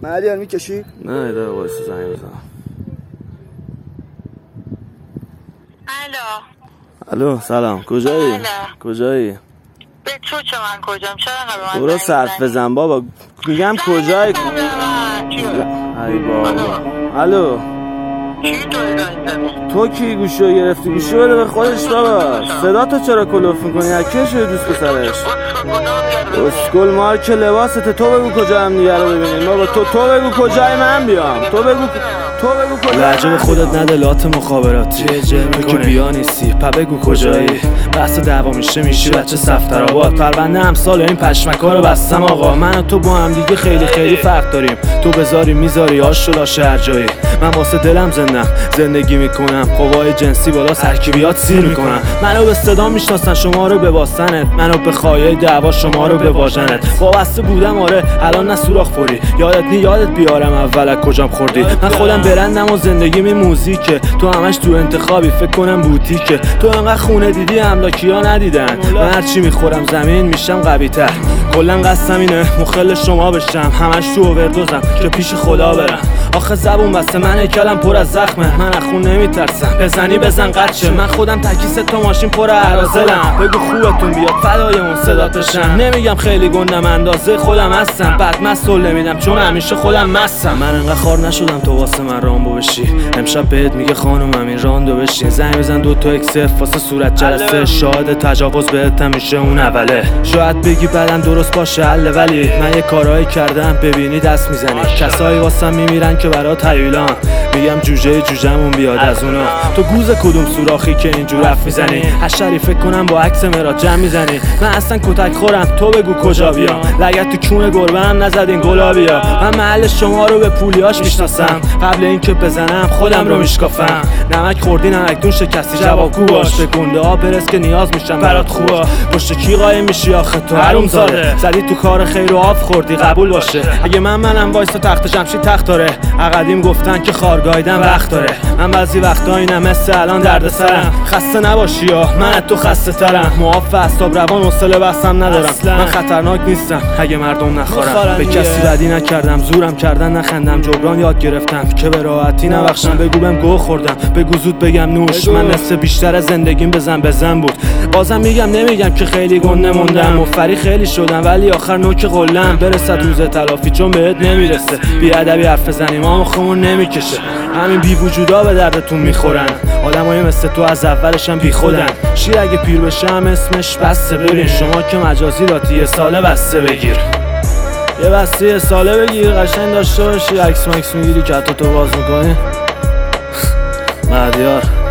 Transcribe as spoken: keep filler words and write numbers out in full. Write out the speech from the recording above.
مهدیار میکشی؟ نه داره وایسا زنگ بزنم. الو الو سلام، کجایی؟ بله. کجایی؟ به تو چه من کجام؟ چرا انقدر برو صرف بزن بابا، میگم کجایی؟ ای بابا. الو چی توی زنگ تو کی گوشو گرفتی؟ گوشو بده به خودش بابا. صدا تو چرا کلوف میکنی؟ اکی شده دوست پسرش؟ اسکول مارک لباسته. تو بگو کجا هم دیگه رو ببینیم بابا. تو تو بگو کجای من بیام. تو بگو تو بگو کجای لهجه به خودت نده لات مخابراتی تو که بیا نیستی پا بگو کجایی. بحث دعوا میشه میشی بچه صفترآباد. پرونده امسال این پشمکا رو بستم آقا. من و تو با هم دیگه خیلی خیلی فرق داریم. تو بذاری میذاری آش و لاشه هر جایی. من واسه دلم زندم زندگی میکنم. قوای جنسی بالا ترکیبیات سیر میکنم. منو به صدا میشناسن شما رو به واسنت. منو به خایه دعوا شما رو به واژنت. وابسته بودم آره الان نه سوراخ خوری. یادت نی یادت بیارم اول از کجام خوردی. من خودم برندم و زندگیم این موزیکه. تو همش تو انتخابی فکر کنم بوتیکه. تو انقدر خونه دیدی املاکیا ندیدن. من هرچی میخورم زمین میشم قوی تر. کلا قصدم اینه مخل شما بشم. همش تو اووردوزم که پیش خدا برم. آخه زبون بسته من هیکلم پر از زخمه. من از خون نمیترسم بزنی بزن قدشه. من خودم تکیس تا ماشین پر عرازلم. بگو خوبتون بیاد فدای اون صدات بشم. نمیگم خیلی گندم اندازه خودم هستم. بعد مسئول نمیدم چون همیشه خودم مستم. من انقدر خار نشدم تو واسه من رامبو بشی. امشب بهت میگه خانومم این راندو بشین. زنگ بزن دو تا اکسف واسه صورت جلسه. شاهد تجاوز بهت میشه اون اوله. شاید بگی بعدم درست باشه حل ولی من یه کارایی کردم ببینی دست میزنی. کسایی واسم میمیرن که برات هیولان. میگم جوجه جوجمون بیاد از اونا. تو گوز کدوم سوراخی که اینجور رفت میزنی. حشری فکر کنم با عکس مراد جمع میزنی. من اصلا کتک خورم تو بگو کجا بیام. لگد تو کون گربه هم نزدین گلابیا. من محل شما رو به پولیاش میشناسم. قبل اینکه بزنم خودم رو میشکافم. نمک خوردی نمکدون شکستی جوابگو باش. به گنده ها برس که نیاز میشن برات خوبا. پشت کی قایم میشی آخه تو حروم زاده. زدی تو کار خیر و آف خوردی قبول باشه. اگه من منم وایسا تخت جمشید تخت داره. عقدیم گفتن که خارگایدن وقت داره. من بعضی وقتا اینم مثل الان دردسرم. خسته نباشی یا من از تو خسته ترم. معاف اعصاب روان حوصله بحثم ندارم. من خطرناک نیستم اگه مردم نخورم. به کسی بدی نکردم زورم کردن نخندم. جبران یاد گرفتم که به راحتی نبخشم. بگو بهم گو خوردم بگو زود بگم نوش. من نصف بیشتر از زندگیم بزن بزن بود. بازم میگم نمیگم که خیلی گنده موندم. مفری خیلی شدم ولی آخر نوک قلم برسد روز تلافی چون بهت نمیرسه. بی ادبی حرف بزنیم ما مخمون نمیکشه. همین بی وجودا به دردتون میخورن. آدمای مثل تو از اولشم بی خودن. شیر اگه پیر بشه هم اسمش بسته. ببین شما که مجازی داتی یه ساله بسته بگیر. یه بسته یه ساله بگیر قشنگ داشته باشی. عکس مکس میگیری که حتی تو باز میکنی. مهدیار